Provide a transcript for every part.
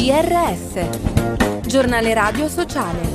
GRS, Giornale Radio Sociale.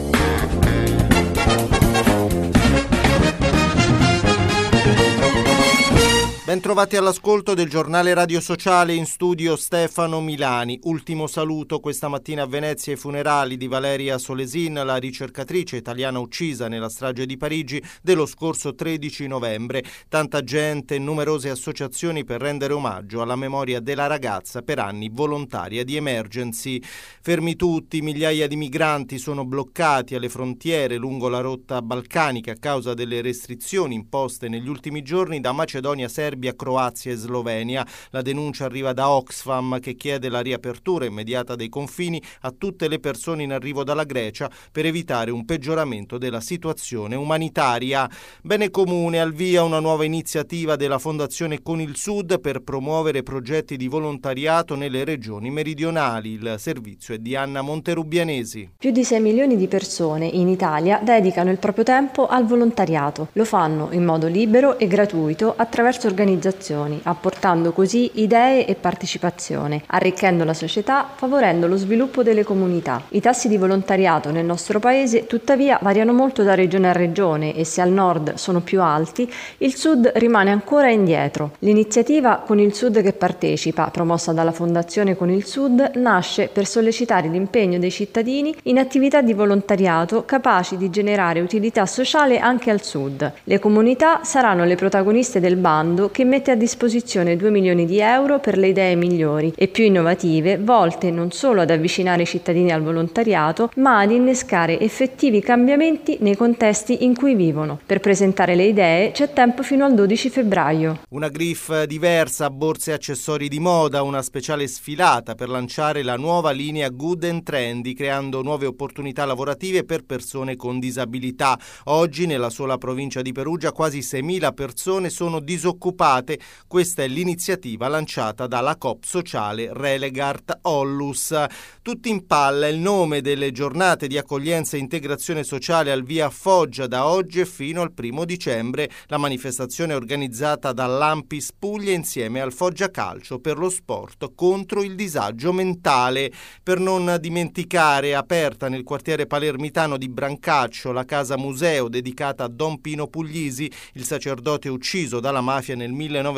Bentrovati all'ascolto del giornale Radio Sociale, in studio Stefano Milani. Ultimo saluto questa mattina a Venezia ai funerali di Valeria Solesin, la ricercatrice italiana uccisa nella strage di Parigi dello scorso 13 novembre. Tanta gente e numerose associazioni per rendere omaggio alla memoria della ragazza, per anni volontaria di Emergency. Fermi tutti, migliaia di migranti sono bloccati alle frontiere lungo la rotta balcanica a causa delle restrizioni imposte negli ultimi giorni da Macedonia, Serbia, Croazia e Slovenia. La denuncia arriva da Oxfam, che chiede la riapertura immediata dei confini a tutte le persone in arrivo dalla Grecia per evitare un peggioramento della situazione umanitaria. Bene comune, al via una nuova iniziativa della Fondazione Con il Sud per promuovere progetti di volontariato nelle regioni meridionali. Il servizio è di Anna Monterubianesi. Più di 6 milioni di persone in Italia dedicano il proprio tempo al volontariato. Lo fanno in modo libero e gratuito attraverso organizzazioni, apportando così idee e partecipazione, arricchendo la società, favorendo lo sviluppo delle comunità. I tassi di volontariato nel nostro paese, tuttavia, variano molto da regione a regione e se al nord sono più alti, il sud rimane ancora indietro. L'iniziativa Con il Sud che partecipa, promossa dalla Fondazione Con il Sud, nasce per sollecitare l'impegno dei cittadini in attività di volontariato capaci di generare utilità sociale anche al sud. Le comunità saranno le protagoniste del bando che mette a disposizione 2 milioni di euro per le idee migliori e più innovative, volte non solo ad avvicinare i cittadini al volontariato, ma ad innescare effettivi cambiamenti nei contesti in cui vivono. Per presentare le idee c'è tempo fino al 12 febbraio. Una griffe diversa, borse e accessori di moda, una speciale sfilata per lanciare la nuova linea Good and Trendy, creando nuove opportunità lavorative per persone con disabilità. Oggi nella sola provincia di Perugia quasi 6.000 persone sono disoccupate. Questa è l'iniziativa lanciata dalla Coop sociale Relegart Ollus. Tutti in palla il nome delle giornate di accoglienza e integrazione sociale al via a Foggia da oggi e fino al 1 dicembre. La manifestazione è organizzata dall'Ampis Puglia insieme al Foggia Calcio per lo sport contro il disagio mentale. Per non dimenticare, aperta nel quartiere palermitano di Brancaccio la casa museo dedicata a Don Pino Puglisi, il sacerdote ucciso dalla mafia nel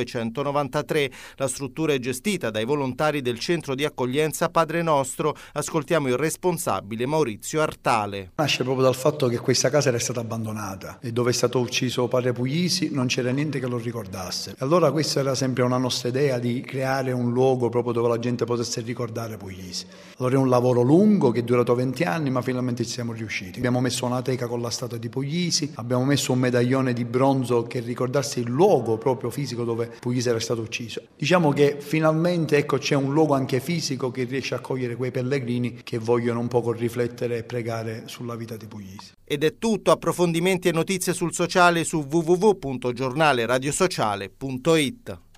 1993. La struttura è gestita dai volontari del centro di accoglienza Padre Nostro. Ascoltiamo il responsabile Maurizio Artale. Nasce proprio dal fatto che questa casa era stata abbandonata e dove è stato ucciso padre Puglisi non c'era niente che lo ricordasse. E allora questa era sempre una nostra idea di creare un luogo proprio dove la gente potesse ricordare Puglisi. Allora è un lavoro lungo che è durato 20 anni, ma finalmente ci siamo riusciti. Abbiamo messo una teca con la statua di Puglisi, abbiamo messo un medaglione di bronzo che ricordasse il luogo proprio fisico dove Puglisi era stato ucciso. Diciamo che finalmente c'è un luogo anche fisico che riesce a accogliere quei pellegrini che vogliono un poco riflettere e pregare sulla vita di Puglisi. Ed è tutto, approfondimenti e notizie sul sociale su www.giornaleradiosociale.it.